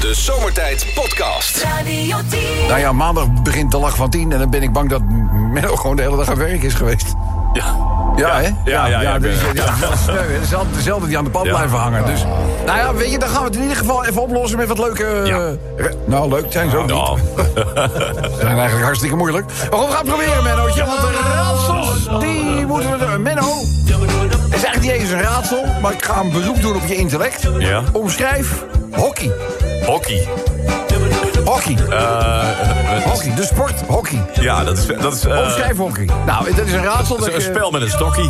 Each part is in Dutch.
De Zomertijd Podcast. Radio 10. Nou ja, maandag begint de lach van 10 en dan ben ik bang dat Menno gewoon de hele dag aan het werk is geweest. Ja, hè? Ja, dezelfde die aan de pad blijven hangen. Dus, nou ja, weet je, dan gaan we het in ieder geval even oplossen met wat leuke... nou, leuk zijn ze ook niet. Ze zijn eigenlijk hartstikke moeilijk. Maar goed, we gaan het proberen, Mennootje. Want de raadsels, die moeten we... Menno, het is eigenlijk niet eens een raadsel, maar ik ga een beroep doen op je intellect. Ja. Omschrijf hockey. Hockey. Hockey. Hockey, de sport hockey. Ja, dat is Omschrijf hockey. Nou, dat is een raadsel. een spel met een stokkie.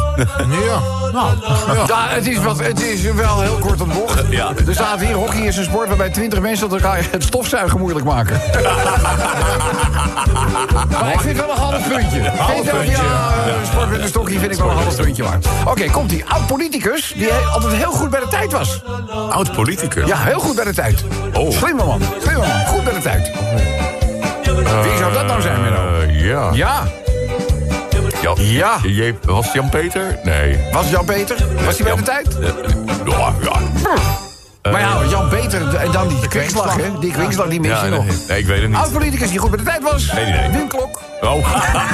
Ja, het is wel heel kort op de bocht. Ja. Er staat hier, hockey is een sport waarbij 20 mensen elkaar het stofzuigen moeilijk maken. Maar ik vind wel een half puntje. Sport met een stokkie vind ik wel een half puntje waard. Oké, komt-ie. Oud-politicus die altijd heel goed bij de tijd was. Oud-politicus? Ja, heel goed bij de tijd. Oh. Slimme man. Goed bij de tijd. Wie zou dat nou zijn, Menno? Ja. Ja. Was het Jan-Peter? Nee. Was het Jan-Peter? Was hij bij de tijd? Ja. Maar ja, Jan-Peter en dan die kwinkslag, hè? Die kwinkslag, die mis je nog. Nee, ik weet het niet. Oud-politicus die goed bij de tijd was. Geen idee. Wim Klok. Oh.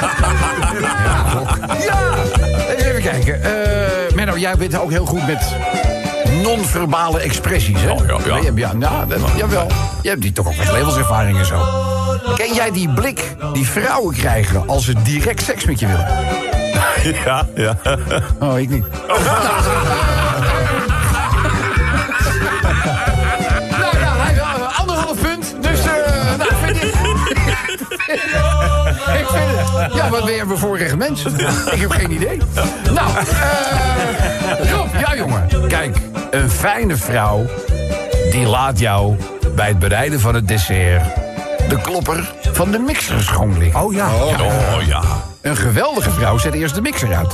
Ja! Even kijken. Menno, jij bent ook heel goed met non-verbale expressies, hè? Oh, ja. Jawel. Je hebt die toch ook met levenservaring en zo. Ken jij die blik die vrouwen krijgen als ze direct seks met je willen? Ja. Oh, ik niet. Anderhalf punt. Dus, vind ik... Ik vind het... Ja, wat ben je bevoorrecht mens? Ik heb geen idee. Nou, Rob, ja jongen. Kijk, een fijne vrouw... die laat jou bij het bereiden van het dessert... de klopper van de mixer schoonliggen. Oh ja. Een geweldige vrouw zet eerst de mixer uit.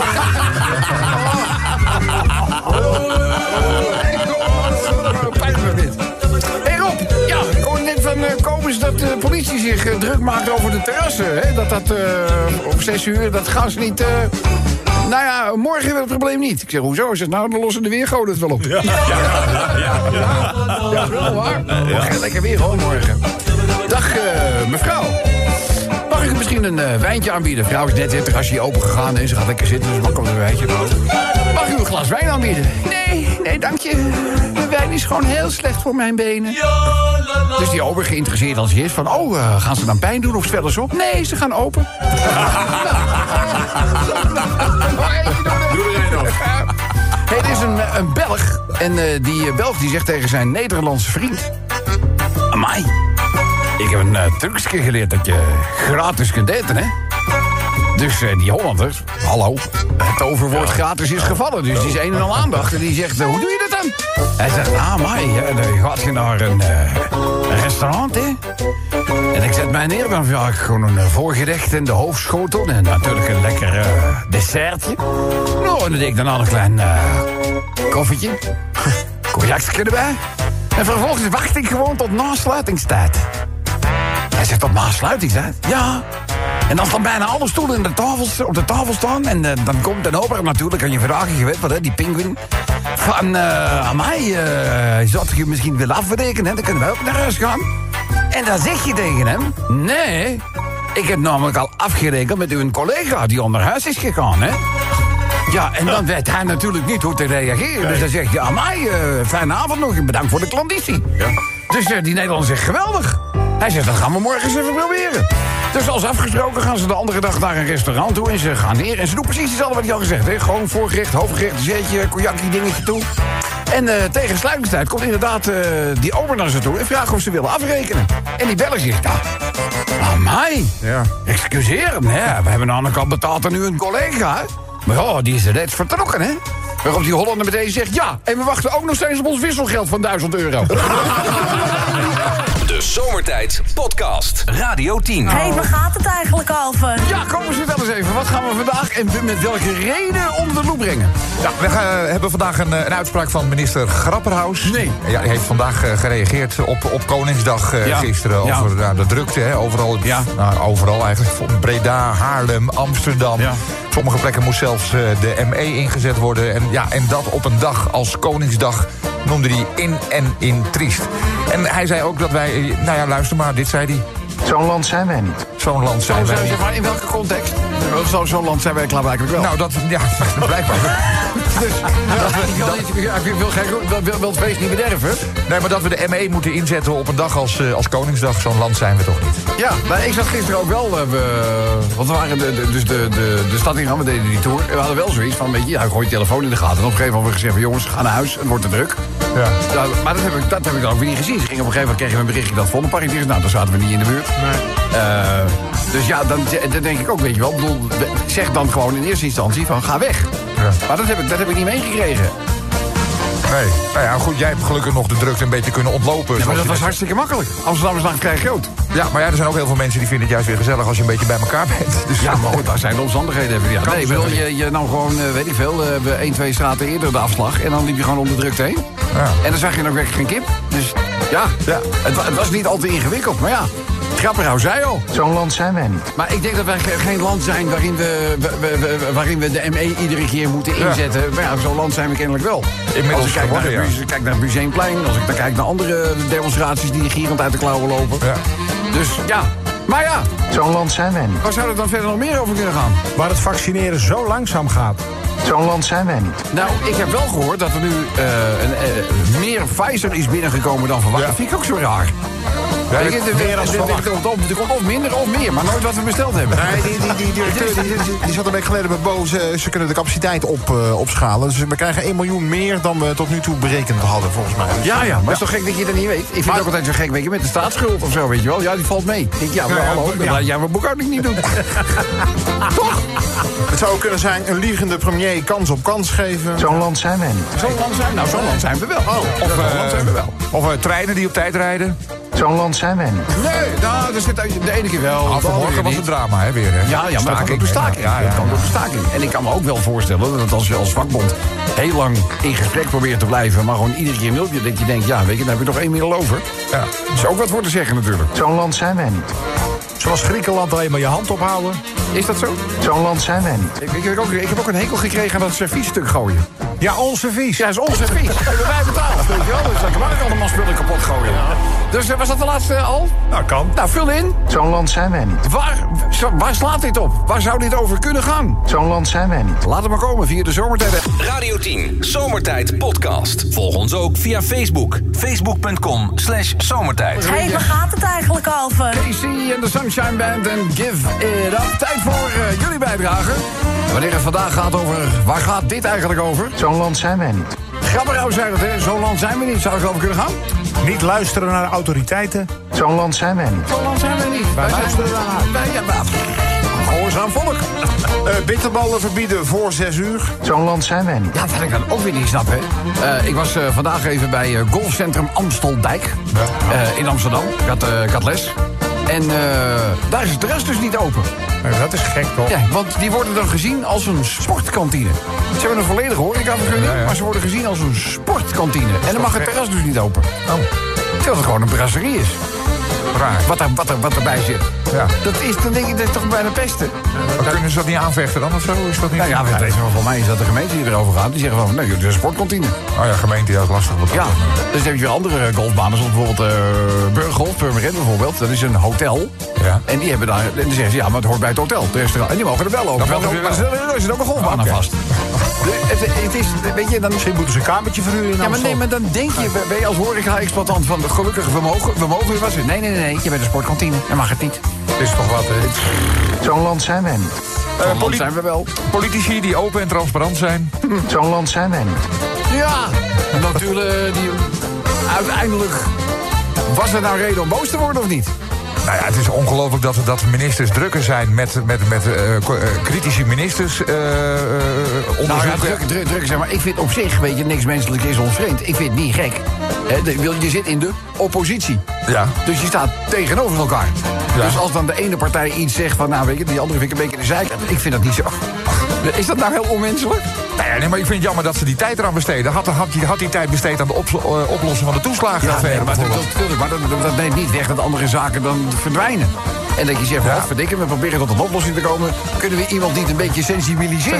Pijn me dit. Hé Rob, ja, ik hoorde net van Kobus dat de politie zich druk maakt over de terrassen. Hè? Dat om 6 uur, dat gaan ze niet... Nou ja, morgen hebben we het probleem niet. Ik zeg, hoezo? Is het nou, dan lossen de weergoden het wel op. Ja, wel waar. Lekker weer hoor, morgen. Dag, mevrouw. Mag ik u misschien een wijntje aanbieden? Vrouw is net het terrasje open gegaan en ze gaat lekker zitten, dus makkelijk een wijntje kopen. Mag ik u een glas wijn aanbieden? Nee, dank je. De wijn is gewoon heel slecht voor mijn benen. Dus die ober geïnteresseerd als hij is van... gaan ze dan pijn doen of zwellen ze op? Nee, ze gaan open. Doe er een op. Hey, dit is een Belg. En die Belg die zegt tegen zijn Nederlandse vriend... Amai, ik heb een trucje geleerd dat je gratis kunt eten, hè? Dus die Hollander, hallo, het overwoord gratis is gevallen. Dus die is een en al aandacht. En die zegt, hoe doe je dat dan? Hij zegt, amai, dan gaat je naar een restaurant, hè? En ik zet mij neer, dan vraag ik gewoon een voorgerecht en de hoofdschotel. En natuurlijk een lekker dessertje. Nou, en dan deed ik daarna een klein koffietje. Cognacje erbij. En vervolgens wacht ik gewoon tot nasluitingstijd. Hij zegt, tot nasluitingstijd? Ja. En dan staan bijna alle stoelen op de tafel staan. En dan komt een ober natuurlijk aan je vragen, je weet wat, hè, die pinguïn. Van, aan mij, zou je misschien willen afrekenen, hè? Dan kunnen wij ook naar huis gaan. En dan zeg je tegen hem, nee, ik heb namelijk al afgerekend met uw collega die onder huis is gegaan, hè. Ja, en dan weet hij natuurlijk niet hoe te reageren. Dus dan zegt hij, amai, fijne avond nog en bedankt voor de klanditie. Ja. Dus die Nederlander zegt, geweldig. Hij zegt, dat gaan we morgen eens even proberen. Dus als afgesproken gaan ze de andere dag naar een restaurant toe... en ze gaan neer en ze doen precies hetzelfde wat hij al gezegd heeft. Gewoon voorgerecht, hoofdgerecht, dessertje, cognacje, dingetje toe. En tegen sluitingstijd komt inderdaad die ober naar ze toe... en vraagt of ze willen afrekenen. En die beller zegt, amai, excuseer me, hè. We hebben namelijk al betaald aan u een collega, hè. Maar ja, die is er net vertrokken, hè. Waarop die Hollander meteen zegt, ja, en we wachten ook nog steeds op ons wisselgeld van €1000. De Zomertijd Podcast. Radio 10. Hey, waar gaat het eigenlijk over? Ja, kom eens vertel eens even. Wat gaan we vandaag en met welke reden onder de loep brengen? Ja, we hebben vandaag een uitspraak van minister Grapperhaus. Nee. Ja, hij heeft vandaag gereageerd op Koningsdag gisteren over de drukte. Hè, overal, overal eigenlijk. Breda, Haarlem, Amsterdam. Ja. Sommige plekken moest zelfs de ME ingezet worden. En dat op een dag als Koningsdag... noemde hij in triest. En hij zei ook dat wij, luister maar, dit zei hij. Zo'n land zijn wij niet. Zo'n land zijn wij niet. Maar in welke context? Zo'n land zijn wij klaarblijkelijk wel. Nou, blijkbaar. Dus, ik wil het feest niet bederven. Nee, maar dat we de ME moeten inzetten op een dag als Koningsdag, zo'n land zijn we toch niet? Ja, maar ik zat gisteren ook wel, want we waren de stad in gaan, we deden die tour. En we hadden wel zoiets van, weet je, gooi je telefoon in de gaten. En op een gegeven moment hebben we gezegd van, jongens, ga naar huis, het wordt te druk. Ja. Nou, maar dat heb ik dan ook weer niet gezien. Ze gingen op een gegeven moment, kregen we een berichtje dat Vondelpark is. Nou, dan zaten we niet in de buurt. Nee. Dus ja, dan denk ik ook, weet je wel, zeg dan gewoon in eerste instantie van, ga weg. Ja. Maar dat heb ik niet meegekregen. Nee, nou ja, goed, jij hebt gelukkig nog de drukte een beetje kunnen ontlopen. Ja, maar dat was hartstikke makkelijk. Amsterdam is lang vrij groot. Ja, maar er zijn ook heel veel mensen die vinden het juist weer gezellig als je een beetje bij elkaar bent. Dus ja, maar goed, daar zijn de omstandigheden even. Ja. Nee, ik bedoel, je nam gewoon, weet ik veel, 1, 2 straten eerder de afslag. En dan liep je gewoon om de drukte heen. Ja. En dan zag je ook werkelijk geen kip. Dus ja. Het was niet al te ingewikkeld, maar ja. Grapperhaus zei al. Zo'n land zijn wij niet. Maar ik denk dat wij geen land zijn waarin we de ME iedere keer moeten inzetten. Ja. Maar ja, zo'n land zijn we kennelijk wel. Inmiddels als ik kijk naar het Museumplein, als ik dan kijk naar andere demonstraties die gierend uit de klauwen lopen. Ja. Dus ja, maar ja. Zo'n land zijn wij niet. Waar zou er dan verder nog meer over kunnen gaan? Waar het vaccineren zo langzaam gaat. Zo'n land zijn wij niet. Nou, ik heb wel gehoord dat er nu meer Pfizer is binnengekomen dan verwacht. Ja. Dat vind ik ook zo raar. Ja, er komt of minder of meer, maar nooit wat we besteld hebben. Nee, die directeur die zat een week geleden met Bo. Ze kunnen de capaciteit opschalen. Dus we krijgen 1 miljoen meer dan we tot nu toe berekend hadden, volgens mij. Ja, maar het is toch gek dat je dat niet weet? Ik vind het ook altijd zo gek, weet je, met de staatsschuld of zo, weet je wel. Ja, die valt mee. Ik denk, ja, maar hallo, laat jij mijn boekhouding niet doen. Toch? Het zou kunnen zijn een liegende premier kans op kans geven. Zo'n land zijn wij niet. Zo'n land zijn we wel. Of treinen die op tijd rijden. Zo'n land zijn wij niet. Nee, nou, er zit de ene keer wel. Vanmorgen was het drama, hè, weer. Hè? Ja, maar ook de staking. En ik kan me ook wel voorstellen dat als je als vakbond heel lang in gesprek probeert te blijven, maar gewoon iedere keer een mailtje dat je denkt, ja, weet je, dan heb je nog 1 middel over. Ja. Dat is ook wat voor te zeggen natuurlijk. Zo'n land zijn wij niet. Zoals Griekenland alleen maar je hand ophouden. Is dat zo? Zo'n land zijn wij niet. Ik heb ook een hekel gekregen aan dat serviesstuk gooien. Ja, ons servies. Ja, is ons servies. Hebben wij betaald, weet je wel. Dus dan kan ik allemaal spullen kapot gooien. Ja. Dus was dat de laatste al? Nou, kan. Nou, vul in. Zo'n land zijn wij niet. Waar slaat dit op? Waar zou dit over kunnen gaan? Zo'n land zijn wij niet. Laat het maar komen via de Zomertijd. Radio 10, Zomertijd podcast. Volg ons ook via Facebook. Facebook.com/zomertijd. Hey, waar gaat het eigenlijk over? Casey en de Sunshine Band en Give It Up. Tijd voor jullie bijdrage. Wanneer het vandaag gaat over, waar gaat dit eigenlijk over? Zo'n land zijn wij niet. Grapperhaus zei dat, hè? Zo'n land zijn we niet. Zou ik over kunnen gaan? Niet luisteren naar de autoriteiten. Zo'n land zijn wij niet. Zo'n land zijn we niet. Wij luisteren naar gehoorzaam volk. Bitterballen verbieden voor 6 uur. Zo'n land zijn wij niet. Ja, wat ik dan ook weer niet snap, hè. Ik was vandaag even bij golfcentrum Amsteldijk in Amsterdam. Ik had les. En daar is het terras dus niet open. Dat is gek, toch? Ja, want die worden dan gezien als een sportkantine. Ze hebben een volledige horecavergunning, maar ze worden gezien als een sportkantine. En dan mag het terras dus niet open. Terwijl het gewoon een brasserie is. Raar. Wat erbij zit. Ja. Dan denk ik, dat is toch bijna pesten. Maar kunnen ze dat niet aanvechten dan of zo? Is dat niet? Nou ja, voor mij is dat de gemeente die erover gaat. Die zeggen van, nee, het is een sportkantine. Oh ja, gemeente, ja, dat is lastig. Ja, dus heb je weer andere golfbanen, zoals bijvoorbeeld Burggolf, Purmerend bijvoorbeeld. Dat is een hotel. Ja. En die hebben daar, en dan zeggen ze, ja, maar het hoort bij het hotel, het restaurant. En die mogen er wel over. Er zit ook een golfbaan aan vast. Het is, weet je, dan, misschien moeten ze een kamertje verhuren in Amsterdam. Ja, maar dan denk je, ben je als horeca-exploitant van, gelukkig, we mogen weer wat. Nee, je bent een sportkantine, dan mag het niet. Dat is toch wat, hè? Zo'n land zijn wij niet. Zo'n land zijn we wel. Politici die open en transparant zijn. Zo'n land zijn wij niet. Ja, natuurlijk, uiteindelijk, was er nou reden om boos te worden of niet? Nou ja, het is ongelooflijk dat ministers drukker zijn met kritische ministers onderzoeken. Nou ja, drukker zijn, maar ik vind op zich, weet je, niks menselijk is ons vreemd. Ik vind het niet gek. Je zit in de oppositie. Ja. Dus je staat tegenover elkaar. Ja. Dus als dan de ene partij iets zegt van, nou weet je, die andere vind ik een beetje de zijkant. Ik vind dat niet zo. Is dat nou heel onmenselijk? Nee, maar ik vind het jammer dat ze die tijd eraan besteden. Had die tijd besteed aan de oplossing van de toeslagenaffaire. maar dat neemt niet weg dat andere zaken dan verdwijnen. En dat je zegt, verdikken, we proberen tot een oplossing te komen. Kunnen we iemand niet een beetje sensibiliseren?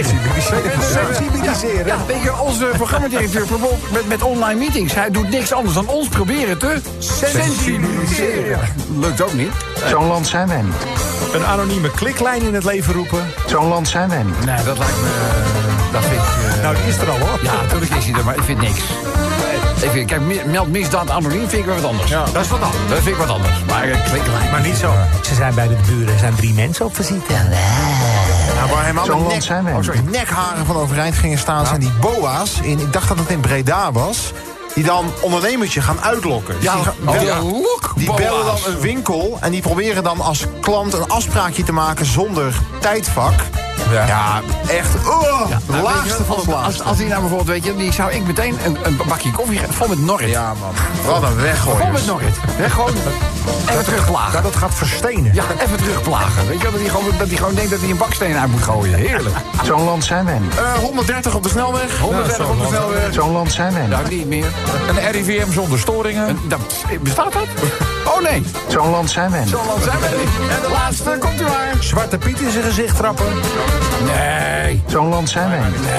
Ja, weet je, onze programmadirecteur bijvoorbeeld met online meetings. Hij doet niks anders dan ons proberen te sensibiliseren. Lukt ook niet. Zo'n land zijn wij niet. Een anonieme kliklijn in het leven roepen. Zo'n land zijn wij niet. Nee, dat lijkt me... dat vind ik... Nou, die is er al, hoor. Ja, natuurlijk is hij er, maar ik vind niks. Kijk, meld misdaad anoniem vind ik wel wat anders. Ja, dat is wat anders. Dat vind ik wat anders. Maar kliklijn. Maar niet zo. Ze zijn bij de buren, er zijn 3 mensen op visite. Nou, waar helemaal Zo'n nekharen van overeind gingen staan... zijn die boa's, ik dacht dat het in Breda was... die dan ondernemertje gaan uitlokken. Dus die bellen dan een winkel... en die proberen dan als klant een afspraakje te maken zonder tijdvak... Ja, echt. De laagste van het laagste. Als die nou bijvoorbeeld, weet je, die zou ik meteen een bakje koffie vol met Norrit. Ja, man. Wat een weggooien. Vol met Norrit. Gewoon even terugplagen. Dat gaat verstenen. Ja, even terugplagen. Weet je, dat hij gewoon denkt dat hij een baksteen uit moet gooien. Heerlijk. Zo'n land zijn wij niet. 130 op de snelweg. 130 op de snelweg. Zo'n land zijn wij niet. Nou, niet meer. Een RIVM zonder storingen. Bestaat dat? Oh, nee. Zo'n land zijn wij niet. Zo'n land zijn wij niet. En de laatste, komt u maar. Zwarte Piet in zijn gezicht trappen. Nee. Zo'n land zijn wij niet.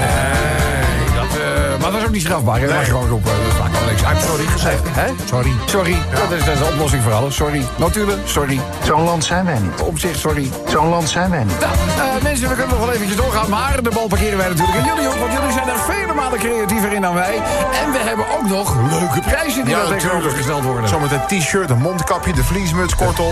Maar dat is ook niet strafbaar. Dat mag je gewoon roepen. Dat maakt wel niks uit. Sorry gezegd. Hè? Sorry. Ja. Dat is de oplossing voor alles. Sorry. Notulen. Sorry. Zo'n land zijn wij niet. Opzicht. Sorry. Zo'n land zijn wij niet. Mensen, we kunnen nog wel eventjes doorgaan. Maar de bal parkeren wij natuurlijk aan jullie op. Want jullie zijn er vele malen creatiever in dan wij. En we hebben ook nog leuke prijzen die daar tegenover gesteld worden. Zo met een t-shirt, een mondkapje, de vliesmuts, kortom.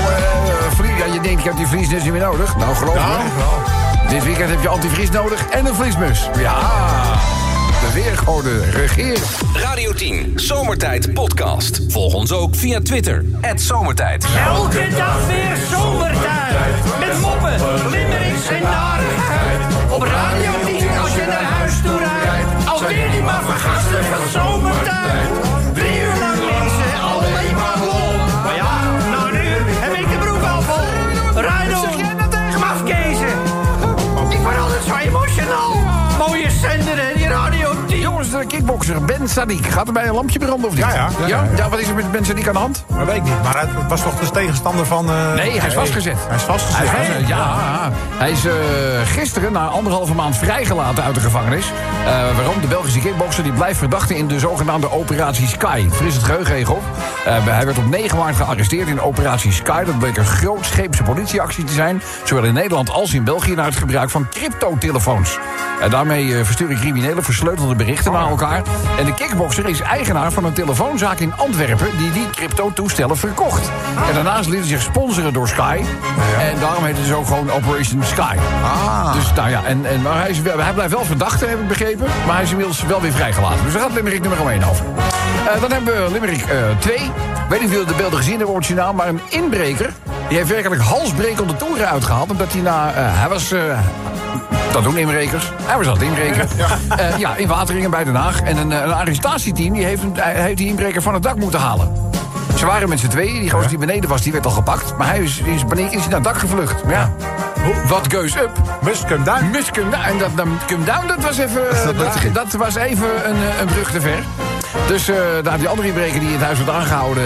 Je denkt, ik heb die vliesnes niet meer nodig. Nou, geloof me. Dit weekend heb je antivries nodig en een vliesmus. Ja, de weergoden regeren. Radio 10, Zomertijd podcast. Volg ons ook via Twitter, @Zomertijd. Elke dag weer zomertijd. Met moppen, limmerings en narigheid. Op Radio 10 als je naar huis toe rijdt. Alweer die maar vergasten van zomertijd. 3 uur lang mensen, alleen maar lol. Maar ja, na een uur heb ik de broek al vol. Rijdel, mafkezen. Ik word altijd zo emotional. Mooie zender en die Radio 10. Jongens, de kickbokser Ben Sadiq. Gaat er bij een lampje branden of niet? Ja, wat is er met Ben Sadiq aan de hand? Dat weet ik niet, maar het was toch de tegenstander van... Nee, hij is vastgezet. Hij is vastgezet. Hij is gisteren na 1,5 maand vrijgelaten uit de gevangenis. Waarom? De Belgische kickbokser die blijft verdachte in de zogenaamde Operatie Sky. Fris het geheugen even op. Hij werd op 9 maart gearresteerd in Operatie Sky. Dat bleek een grootscheepse politieactie te zijn. Zowel in Nederland als in België naar het gebruik van cryptotelefoons. Daarmee versturen criminelen versleutelde berichten naar elkaar. En de kickbokser is eigenaar van een telefoonzaak in Antwerpen die crypto-toestellen verkocht. En daarnaast liet hij zich sponsoren door Sky. En daarom heet het dus ook gewoon Operation Sky. Dus nou ja, maar hij blijft wel verdachte, heb ik begrepen. Maar hij is inmiddels wel weer vrijgelaten. Dus daar gaat Limerick nummer 1 over. Dan hebben we Limerick 2. Ik weet niet of jullie de beelden gezien hebben origineel, maar een inbreker die heeft werkelijk halsbrekende toeren uitgehaald. Omdat hij was... dat doen inbrekers. Hij was aan het inbreken. In Wateringen bij Den Haag. En een arrestatieteam die heeft die inbreker van het dak moeten halen. Ze waren met z'n tweeën. Die gozer die beneden was, die werd al gepakt. Maar hij is naar het dak gevlucht. Maar ja, wat goes up? Must come down. En dat come down, dat was even, dat was even een brug te ver. Dus die andere inbreker die in het huis werd aangehouden...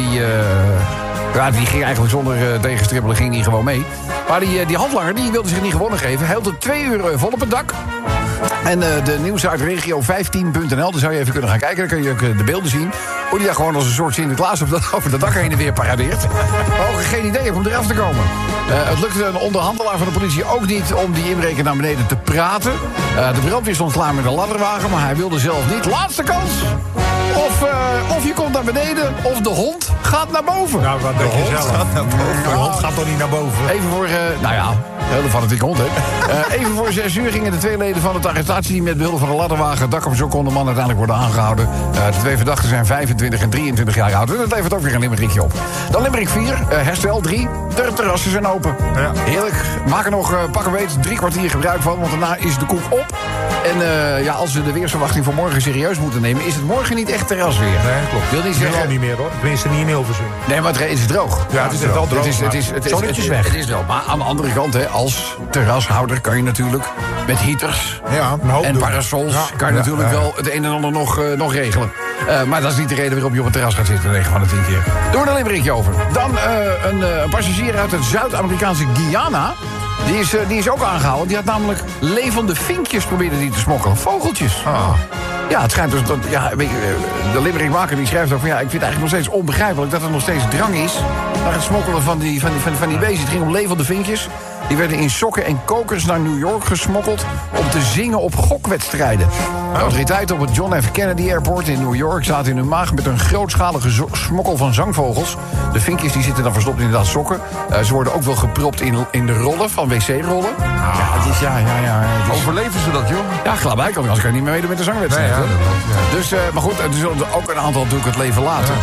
die ging eigenlijk zonder tegenstribbelen ging die gewoon mee. Maar die handlanger die wilde zich niet gewonnen geven. Hij hield er 2 uur vol op het dak. En de nieuws uit regio15.nl, daar zou je even kunnen gaan kijken. Dan kun je ook de beelden zien. Hoe die daar gewoon als een soort Sinterklaas over dat dak heen en weer paradeert. Maar ook geen idee om eraf te komen. Het lukte een onderhandelaar van de politie ook niet om die inbreker naar beneden te praten. De brandweer stond klaar met een ladderwagen, maar hij wilde zelf niet. Laatste kans. Of je komt naar beneden, of de hond gaat naar boven. Nou, wat denk je zelf? Gaat naar boven. De hond gaat toch niet naar boven? Even voor, hele fanatieke hond, hè. Even voor 6 uur gingen de 2 leden van het arrestatieteam met behulp van de ladderwagen het dak op zoek kon de man uiteindelijk worden aangehouden. De 2 verdachten zijn 25 en 23 jaar oud. En dat levert ook weer een limerickje op. Dan limerick 4, herstel 3. De terrassen zijn open. Ja. Heerlijk. Maak er nog, pak een weet, 3 kwartier gebruik van, want daarna is de koek op. En als we de weersverwachting voor morgen serieus moeten nemen... is het morgen niet echt terrasweer. Nee, klopt. Wil niet zeggen... al niet meer hoor. Tenminste niet in Hilversum. Nee, maar het is droog. Ja, het is wel droog. Zonnetjes weg. Het is wel. Maar aan de andere kant, hè, als terrashouder kan je natuurlijk met heaters en parasols... kan je natuurlijk wel het een en ander nog regelen. Maar dat is niet de reden waarop je op het terras gaat zitten 9 van de 10 keer. Door een limerickje over. Dan een passagier uit het Zuid-Amerikaanse Guyana... Die is ook aangehouden. Die had namelijk levende vinkjes proberen die te smokkelen. Vogeltjes. Ja, het schijnt dus dat... Ja, weet je, de limerickmaker die schrijft ook van... Ja, ik vind het eigenlijk nog steeds onbegrijpelijk dat er nog steeds drang is... naar het smokkelen van die beesten. Het ging om levende vinkjes. Die werden in sokken en kokers naar New York gesmokkeld... om te zingen op gokwedstrijden. De autoriteiten op het John F. Kennedy Airport in New York... zaten in hun maag met een grootschalige smokkel van zangvogels. De vinkjes die zitten dan verstopt in inderdaad sokken. Ze worden ook wel gepropt in de rollen van wc-rollen. Ja, het is... Overleven ze dat, joh? Ja, gelijk, anders kan je niet meer meedoen met de zangwedstrijd. Dus, maar goed, er zullen er ook een aantal natuurlijk het leven laten.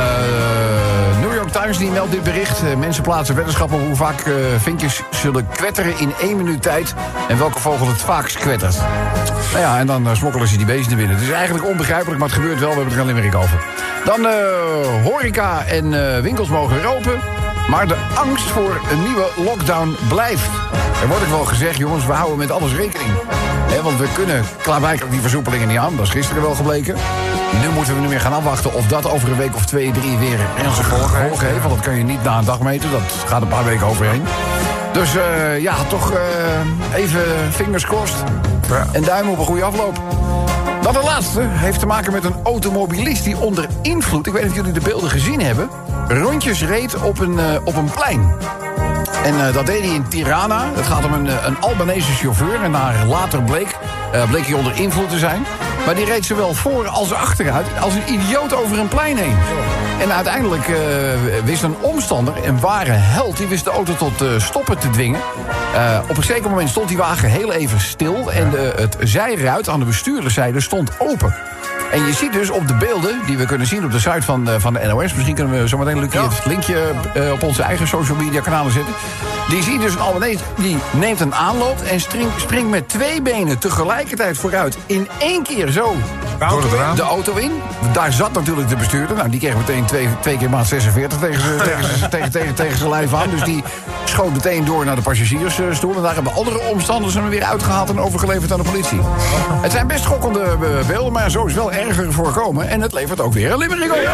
New York Times die meldt dit bericht. Mensen plaatsen weddenschap op hoe vaak vinkjes zullen kwetteren in 1 minuut tijd... en welke vogel het vaakst kwettert. Nou ja, en dan smokkelen ze die beesten binnen. Het is eigenlijk onbegrijpelijk, maar het gebeurt wel. We hebben er een limerick over. Dan horeca en winkels mogen weer open... maar de angst voor een nieuwe lockdown blijft. Er wordt ook wel gezegd, jongens, we houden met alles rekening. Want we kunnen klaarblijkelijk die versoepelingen niet aan. Dat is gisteren wel gebleken. Nu moeten we nu weer gaan afwachten of dat over een week of 2, 3 weer ernstige gevolgen heeft. Want dat kan je niet na een dag meten. Dat gaat een paar weken overheen. Dus toch even fingers crossed. En duimen op een goede afloop. Dan de laatste heeft te maken met een automobilist die onder invloed... ik weet niet of jullie de beelden gezien hebben... rondjes reed op een plein. En dat deed hij in Tirana. Het gaat om een Albanese chauffeur. En naar later bleek hij onder invloed te zijn. Maar die reed zowel voor als achteruit als een idioot over een plein heen. En uiteindelijk wist een omstander, een ware held... die wist de auto tot stoppen te dwingen. Op een zeker moment stond die wagen heel even stil... en het zijruit aan de bestuurderszijde stond open. En je ziet dus op de beelden die we kunnen zien op de site van de NOS... misschien kunnen we zometeen Lucie het linkje op onze eigen social media kanalen zetten... die ziet dus een Albanese, die neemt een aanloop... en springt met 2 benen tegelijkertijd vooruit... in 1 keer zo de auto in. Daar zat natuurlijk de bestuurder. Nou, die kreeg meteen 2 keer maat 46 tegen zijn lijf aan. Dus die schoot meteen door naar de passagiersstoel. En daar hebben andere omstanders hem weer uitgehaald... en overgeleverd aan de politie. Het zijn best schokkende beelden, maar zo is wel erger voorkomen. En het levert ook weer een limerick op.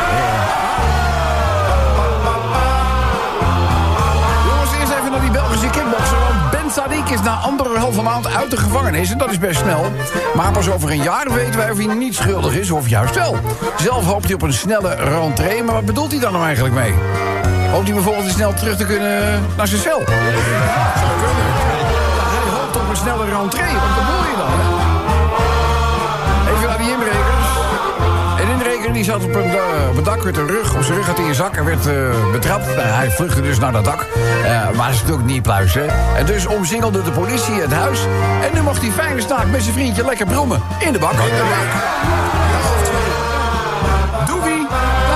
Jongens, eerst even naar die Belgische kickbokser. Want Ben Sadiq is na 1,5 maand uit de gevangenis. En dat is best snel. Maar pas over een jaar weten wij of hij niet schuldig is of juist wel. Zelf hoopt hij op een snelle rentree. Maar wat bedoelt hij dan nou eigenlijk mee? Hoopt hij bijvoorbeeld snel terug te kunnen naar zijn cel? Hij hoopt op een snelle rentree. Wat bedoel je dan, hè? Even naar die inbrekers. Een inbreker die zat op een dak, werd op zijn rug had hij een zak en werd betrapt. Hij vluchtte dus naar dat dak. Maar dat is natuurlijk niet pluis, hè. En dus omsingelde de politie het huis. En nu mocht hij fijne staak met zijn vriendje lekker brommen. In de bak. Doei.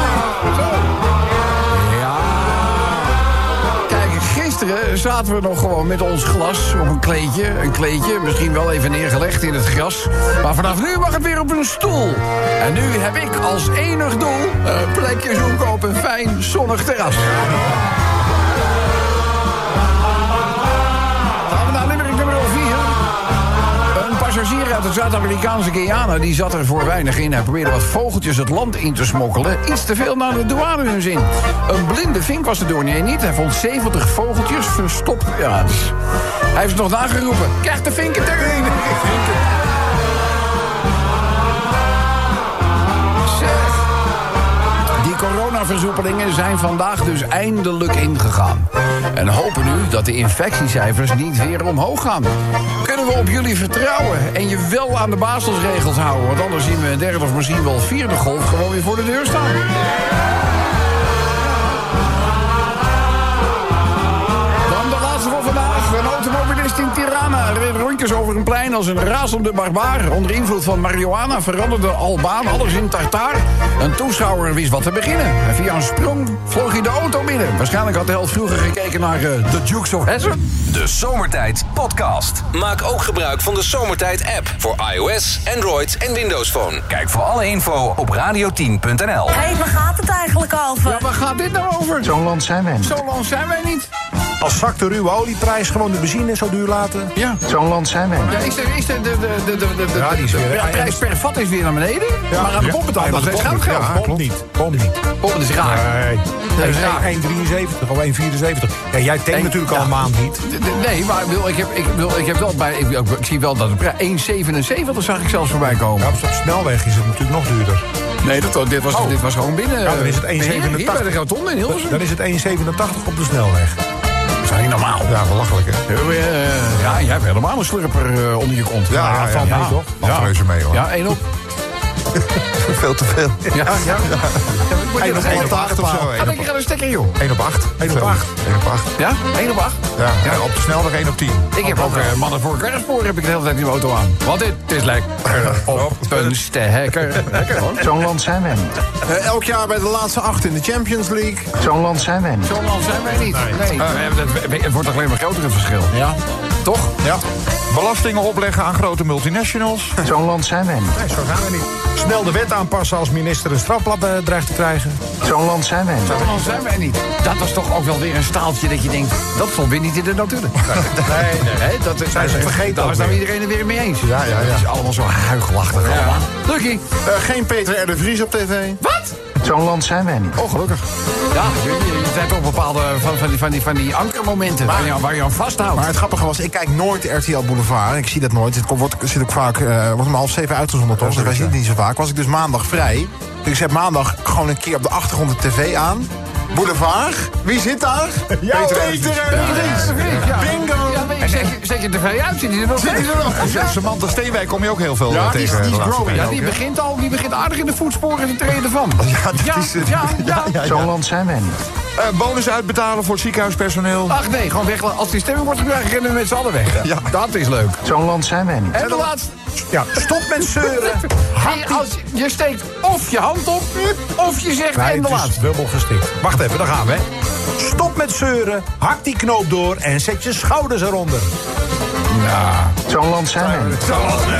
Gisteren zaten we nog gewoon met ons glas op een kleedje, misschien wel even neergelegd in het gras. Maar vanaf nu mag het weer op een stoel. En nu heb ik als enig doel een plekje zoeken op een fijn zonnig terras. Gaan we naar limerick nummer 4. Een passagier uit het Zuid-Amerikaanse Guyana die zat er voor weinig in. Hij probeerde wat vogeltjes het land in te smokkelen. Iets te veel naar de douane in hun zin. Een blinde vink was er door niet. Hij vond 70 vogeltjes verstopt. Ja, dus hij heeft nog nageroepen. Krijg de vinken erin. Die coronaversoepelingen zijn vandaag dus eindelijk ingegaan. En hopen nu dat de infectiecijfers niet weer omhoog gaan. Kunnen we op jullie vertrouwen en je wel aan de basisregels houden? Want anders zien we een 3e of misschien wel 4e golf gewoon weer voor de deur staan. Dan de laatste voor vandaag. Een automobilist in Tirana reed circus over een plein als een razende barbaar. Onder invloed van marihuana veranderde Albaan alles in tartaar. Een toeschouwer wist wat te beginnen. En via een sprong vloog hij de auto binnen. Waarschijnlijk had de held vroeger gekeken naar The Dukes of Hazzard. De Zomertijd Podcast. Maak ook gebruik van de Zomertijd app voor iOS, Android en Windows Phone. Kijk voor alle info op radio10.nl. Hé, waar gaat het eigenlijk over? Ja, waar gaat dit nou over? Zo'n land zijn wij niet. Zo lang zijn wij niet. Als zak de ruwe olieprijs gewoon de benzine zo duur laten. Ja. Zo'n land zijn wij niet. Ja, de prijs per vat is weer naar beneden. Ja. Maar aan de pomp betaalt nog steeds goud. Ja, klopt niet. Komt niet. Pompen is raar. Nee. Dat is raar. 1,73 of 1,74. Ja, jij tankt natuurlijk al een maand niet. Nee, maar ik heb wel bij. Ik zie wel dat de prijs 1,77 zag ik zelfs voorbij komen. Ja, op de snelweg is het natuurlijk nog duurder. Nee, dit was gewoon binnen. Ja, dan is het 1,87. Hier bij de rotonde in Hilversum. Dan is het 1,87 op de snelweg. Dat is niet normaal. Ja, belachelijk, hè? Ja, jij hebt helemaal een slurper onder je kont. Ja, valt mee, toch? Valt reuze mee, hoor. Ja, 1 op. Veel te veel. Ja. 1 op 8 of zo. Ga ik een stekker, joh. 1 op 8. 1 op 8. 1 op 8. Ja? 1 op 8? Ja, op de snelweg 1 op 10. Ik heb ook mannen voor karrenspoor heb ik de hele tijd in de auto aan. Want dit is lekker op een stekker. Lekker hoor. Zo'n land zijn wij niet. Elk jaar bij de laatste 8 in de Champions League. Zo'n land zijn wij niet. Zo lang zijn wij niet. Nee. Het wordt alleen maar groter het verschil. Ja. Toch? Ja. Belastingen opleggen aan grote multinationals. Zo'n land zijn wij niet. Nee, zo gaan we niet. Snel de wet aanpassen als minister een strafblad dreigt te krijgen. Zo'n land zijn wij niet. Zo lang zijn wij niet. Dat was toch ook wel weer een staaltje dat je denkt, dat stond weer niet in de notulen. Nee. Dat zijn ze vergeten. Daar was nou iedereen er weer mee eens. Ja. Het is allemaal zo huigelachtig. Ja. Lucky. Geen Peter R. de Vries op tv. Wat? Zo'n land zijn wij niet. Oh, gelukkig. Ja, je hebt toch bepaalde van die ankermomenten waar je aan vasthoudt. Maar het grappige was, ik kijk nooit RTL Boulevard. Ik zie dat nooit. Het zit ook vaak, wordt om 6:30 uitgezonden, toch? Dus wij zien het niet zo vaak. Was ik dus maandag vrij. Dus ik zet maandag gewoon een keer op de achtergrond de tv aan. Boulevard. Wie zit daar? Ja, Peter R. de Vries. Bingo. Zet je tv uit, zit hij er nog? Samantha Steenwijk kom je ook heel veel tegen. Die is growing. Ja, die begint aardig in de voetsporen te treden van. Ja. Zo'n land zijn wij niet. Bonus uitbetalen voor het ziekenhuispersoneel. Ach nee, gewoon weg. Als die stemming wordt gebruikt, rennen we met z'n allen weg. Ja. Dat is leuk. Zo'n land zijn wij niet. En de laatste. Ja, stop met zeuren. Als je steekt of je hand op, of je zegt en de het is laatste. dubbel gestikt. Wacht even, daar gaan we. Hè. Stop met zeuren, hak die knoop door en zet je schouders eronder. Zo'n land zijn wij niet.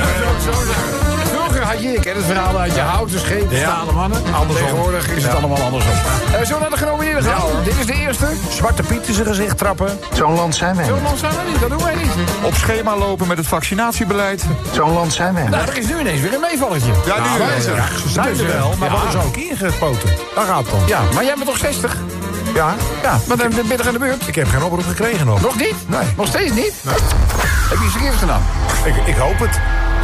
Vroeger had je het verhaal uit je houten schepen, stalen mannen. Tegenwoordig is het allemaal andersom. Zullen we naar de genomineerden gaan? Dit is de eerste. Zwarte Piet in zijn gezicht trappen. Zo'n land zijn wij Zo'n niet. land zijn we niet, dat doen wij niet. Op schema lopen met het vaccinatiebeleid. Zo'n land zijn wij niet. Nou, er is nu ineens weer een meevalletje. Ja, nu wel. Ze zijn er wel, maar worden ze ook ingespoten. Daar gaat het om. Ja, maar jij bent toch 60? Ja, Ja, maar dan ben je toch aan de beurt? ik heb geen oproep gekregen nog. Nog niet? Nee. Nog steeds niet? Nee. Heb je iets verkeerd gedaan? Ik hoop het.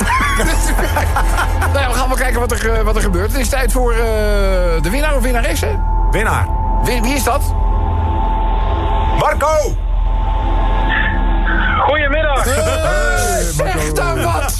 Nou ja, we gaan wel kijken wat er gebeurt. Het is tijd voor de winnaar of winnaresse. Winnaar. Wie is dat? Marco! Goedemiddag. Zeg dan wat!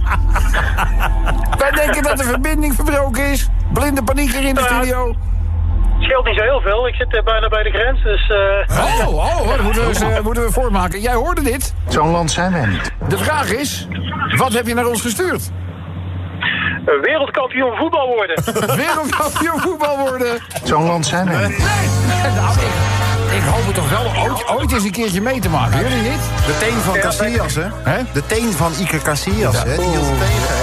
Wij denken dat de verbinding verbroken is. Blinde paniek hier in de studio. Scheelt niet zo heel veel. Ik zit bijna bij de grens, dus... Dat moeten we voormaken. Jij hoorde dit. Zo'n land zijn wij niet. De vraag is, wat heb je naar ons gestuurd? Wereldkampioen voetbal worden. Wereldkampioen voetbal worden. Zo'n land zijn wij niet. Nou, ik hoop het toch wel ooit eens een keertje mee te maken. Jullie niet? De teen van Casillas, hè? De teen van Iker Casillas, hè? Die hield het tegen,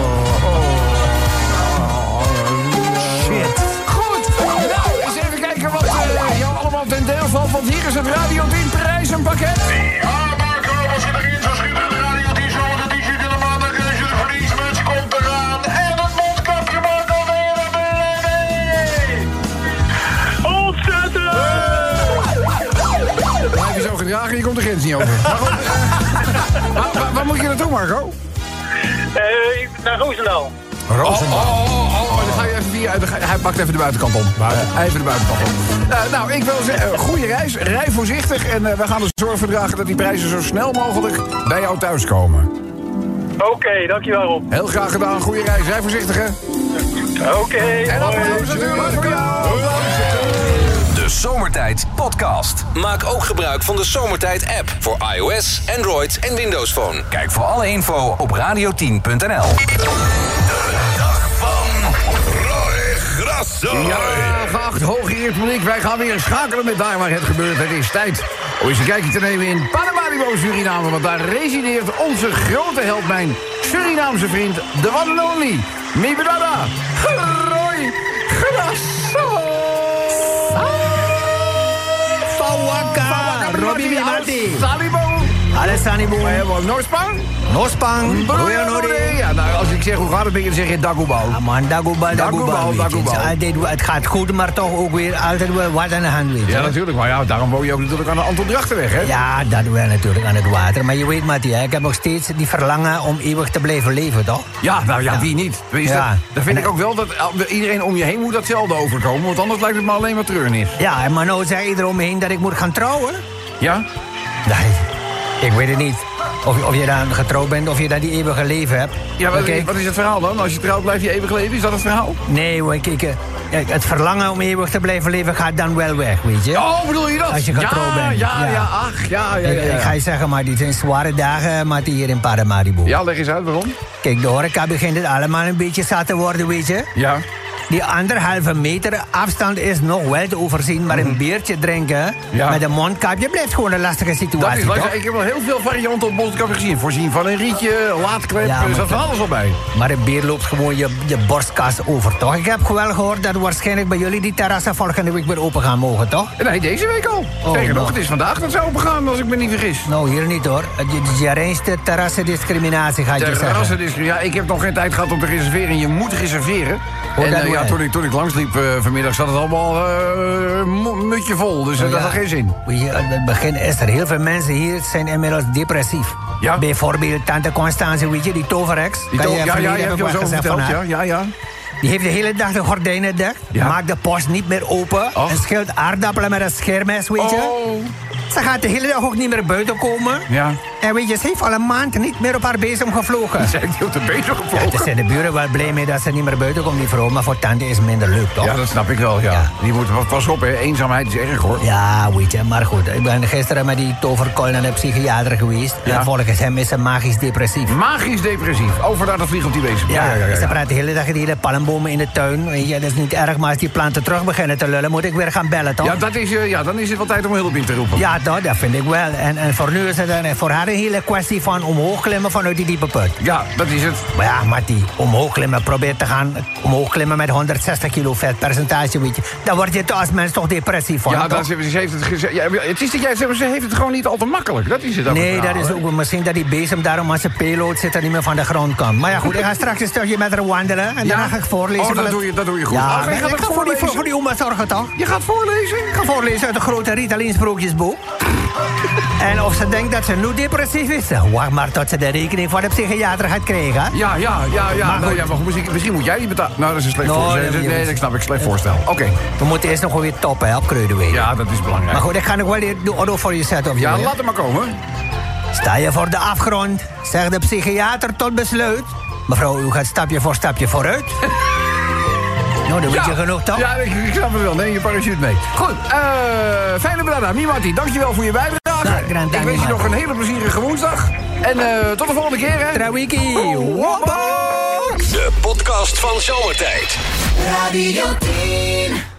Shit. Goed. Nou, eens even kijken wat jou allemaal ten deel valt. Want hier is het Radio 10 prijzenpakket. Ja, Marco, als je erin zou schieten, de Radio 10 zomer, de t-shirt in de maandag, als je de verliesmuts komt eraan. En het mondkapje, Marco, mee. Ontzettend! Blijf je zo gedragen, je komt de grens niet over. Waar moet je naartoe, Marco? Naar Roosendaal. Dan ga je even via. Hij pakt even de buitenkant om. Even de buitenkant om. Nou, ik wil zeggen, goede reis. Rij voorzichtig. En we gaan er zorg voor dragen dat die prijzen zo snel mogelijk bij jou thuiskomen. Oké, dankjewel Rob. Heel graag gedaan. Goede reis. Rij voorzichtig, hè? Oké. En applaus natuurlijk voor jou. De zomer Zomertijd Podcast. Maak ook gebruik van de Zomertijd app voor iOS, Android en Windows Phone. Kijk voor alle info op radio10.nl. De dag van Roy Grasso. Ja, geacht hooggeëerd publiek, wij gaan weer schakelen met daar waar het gebeurt. Het is tijd om eens een kijkje te nemen in Paramaribo, Suriname. Want daar resideert onze grote held, mijn Surinaamse vriend, de one and only, Mibedada, Roy Grasso. Fawaka, Robbie Mimati. Salibo. Alessanibo. Noorspang. Nospang. Ja, nou, als ik zeg hoe gaat het, dan zeg je Dagobal. Ja, man, Dagobal. Het gaat goed, maar toch ook weer altijd wel wat aan de hand, weet je. Ja, natuurlijk. Maar ja, daarom woon je ook natuurlijk aan de Anton Drachtenweg, hè? Ja, dat wel natuurlijk aan het water. Maar je weet, Mattie, ik heb nog steeds die verlangen om eeuwig te blijven leven, toch? Ja, nou ja, wie niet? Ja. Dan vind ik ook wel dat iedereen om je heen moet datzelfde overkomen. Want anders lijkt het me alleen maar treurnis. Ja, maar nou zei iedereen om me heen dat ik moet gaan trouwen. Ja? Nee, ik weet het niet. Of je dan getrouwd bent, of je dan die eeuwige leven hebt. Ja, wat is het verhaal dan? Als je trouwt, blijf je eeuwig leven? Is dat het verhaal? Nee hoor, kijk, het verlangen om eeuwig te blijven leven gaat dan wel weg, weet je? Oh, bedoel je dat? Als je getrouwd bent. Ja. Ik ga je zeggen, maar dit zijn zware dagen, maar hier in Paramaribo. Ja, leg eens uit, waarom? Kijk, de horeca begint het allemaal een beetje zat te worden, weet je? Ja. Die 1,5 meter afstand is nog wel te overzien, maar een biertje drinken met een mondkapje blijft gewoon een lastige situatie. Dat is, ik heb wel heel veel varianten op mondkapje gezien. Voorzien van een rietje, laadklep, er zat van alles al bij. Maar een bier loopt gewoon je borstkas over, toch? Ik heb wel gehoord dat waarschijnlijk bij jullie die terrassen volgende week weer open gaan mogen, toch? Nee, deze week al. Zeker nog, het is vandaag dat ze open gaan, als ik me niet vergis. Nou, hier niet hoor. Je reinste terrassendiscriminatie gaat je zeggen. Terrassendiscriminatie, ja, ik heb nog geen tijd gehad om te reserveren. Je moet reserveren. Toen ik langsliep vanmiddag zat het allemaal mutje vol. Dus dat had geen zin. Aan het begin is er heel veel mensen hier zijn inmiddels depressief. Ja? Bijvoorbeeld tante Constance, weet je, die toverex. Je hebt je zo verteld, ja. Die heeft de hele dag de gordijnen dicht. Maakt de post niet meer open. En schilt aardappelen met een schermes, weet je. Ze gaat de hele dag ook niet meer buiten komen. Ja. En weet je, ze heeft al een maand niet meer op haar bezem gevlogen. Ze heeft niet op de bezem gevlogen? Ja, zijn de buren wel blij mee dat ze niet meer buiten komt, die vrouw. Maar voor tante is het minder leuk, toch? Ja, dat snap ik wel, ja. Die moet pas op, hè. Eenzaamheid is erg, hoor. Ja, weet je, maar goed. Ik ben gisteren met die toverkoil naar de psychiater geweest. Ja. En volgens hem is ze magisch depressief. Magisch depressief? Over daar dat vliegen op die bezem. Ja. Ze praat de hele dag die hele palmbomen in de tuin. Weet je, dat is niet erg, maar als die planten terug beginnen te lullen, moet ik weer gaan bellen, toch? Ja, dan is het wel tijd om hulp in te roepen. Ja, dat vind ik wel. En voor nu is het voor haar een hele kwestie van omhoog klimmen vanuit die diepe put. Ja, dat is het. Maar ja, Mattie, omhoog klimmen, probeer te gaan omhoog klimmen met 160 kilo vetpercentage, weet je. Dan word je als mens toch depressief van. Ja, ze heeft het gezegd. Ja, het is dat ze heeft het gewoon niet al te makkelijk. Dat is het ook. Nee, dat is ook misschien dat die bezem daarom als ze payload zit en niet meer van de grond kan. Maar ja, goed, ik ga straks een stukje met haar wandelen en daarna ga ik voorlezen. Oh, dat doe je goed. Ja, ik ga voor die oma zorgen, toch? Je gaat voorlezen? Ik ga voorlezen uit de grote Ritalin sprookjesboek. En of ze denkt dat ze nu depressief is, wacht maar tot ze de rekening van de psychiater gaat krijgen. Ja. Maar misschien moet jij die betalen. Nou, dat is een slecht voorstel. Nee, dat snap ik. Slecht voorstel. Oké. We moeten eerst nog wel weer toppen, hè, op Kruidenweer. Ja, dat is belangrijk. Maar goed, ik ga nog wel de orde voor je zetten. Of ja, laat het maar komen. Sta je voor de afgrond, zegt de psychiater tot besluit. Mevrouw, u gaat stapje voor stapje vooruit. Nou, dan weet je genoeg, toch? Ja, ik snap het wel. Neem je parachute mee. Goed, fijne brada. Mimati, dankjewel voor je bijdrage. Ik wens je nog een hele plezierige woensdag. En tot de volgende keer, hè. Trawiki. De podcast van Zomertijd. Radio 10.